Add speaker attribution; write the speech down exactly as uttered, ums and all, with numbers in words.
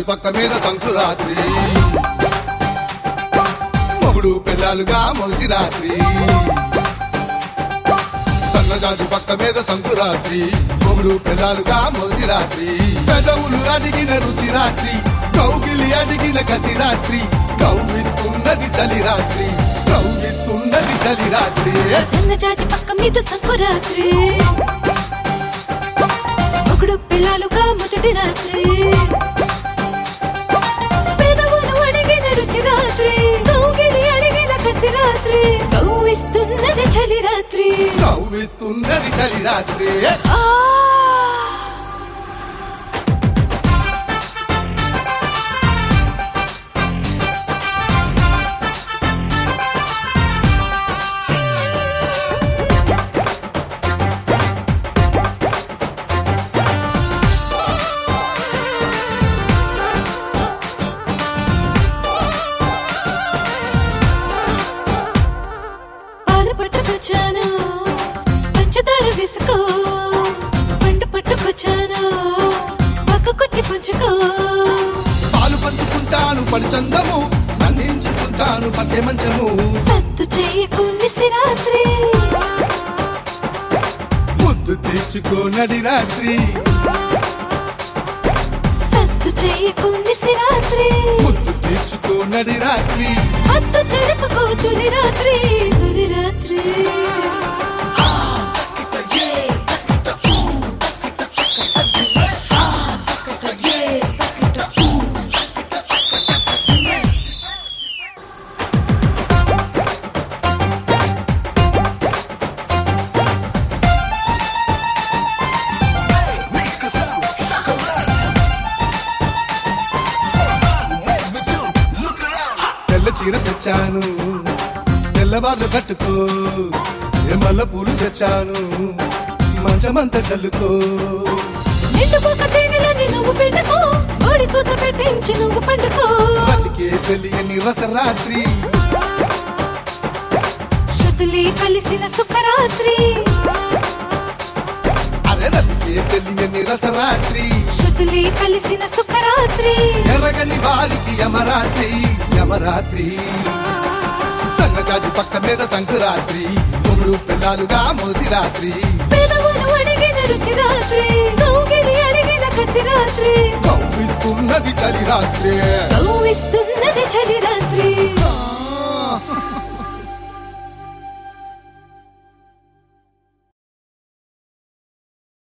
Speaker 1: పక్క మీద సంకురాత్రి మొగుడు పిల్లలుగా మొదటి రాత్రి సన్నజాజు పక్క మీద సంకురాత్రి మొగుడు పిల్లలుగా మొదటి రాత్రి పెదవులు అడిగిన రుచి రాత్రి కౌగిలి అడిగిన కసి రాత్రి కవ్విస్తున్నది చలి రాత్రి కవ్విస్తున్నది చలి రాత్రి
Speaker 2: సన్నజాజి పక్క మీద సంకురాత్రి మొగుడు పిల్లలుగా మొదటి రాత్రి పెదవులు అడిగిన రుచి రాత్రి కౌగిలి అడిగిన కసి రాత్రి కవ్విస్తున్నది చలి రాత్రి
Speaker 1: కవ్విస్తున్నది చలి రాత్రి
Speaker 2: ఆ పట్టుకొచ్చాను పంచదార వేసుకో పండు పట్టుకొచ్చాను పక్కకొచ్చి పంచుకో
Speaker 1: పాలు పంచుకుంటాను పడిచందము అందించుకుంటాను పట్టె మంచము
Speaker 2: సత్తు చేయకు నిశిరాత్రి
Speaker 1: ముద్దు తీర్చుకో నడి రాత్రి
Speaker 2: సత్తు చేయకు నిశిరాత్రి
Speaker 1: ముద్దు తీర్చుకో నడి రాత్రి
Speaker 2: అత్తు చెరుపుకో తొలి రాత్రి తొలి రాత్రి
Speaker 1: తెల్ల చీర తెచ్చాను తెల్లవార్లు కట్టుకో ఎమల్ల పూలు తెచ్చాను మంచమంతా చల్లుకో
Speaker 2: నిండుపోక తేనెలని నువ్వు పిండుకో ఓడి కూత పెట్టించి నువ్వు పండుకో
Speaker 1: బతికే తెలియని రసరాత్రి
Speaker 2: శృతులే కలిసిన సుఖరాత్రి
Speaker 1: అరే బతికే తెలియని రసరాత్రి
Speaker 2: శృతులే కలిసిన సుఖరాత్రి
Speaker 1: ఎర్రగని వారికి యమరాత్రి యమరాత్రి సన్నజాజి పక్క మీద సంకురాత్రి మూడు పిల్లలుగా మొదటి రాత్రి
Speaker 2: పెదవులు అడిగిన రుచి రాత్రి కౌగిలి అడిగిన కసి రాత్రి
Speaker 1: కవ్విస్తున్నది చలి రాత్రి
Speaker 2: కవ్విస్తున్నది చలి రాత్రి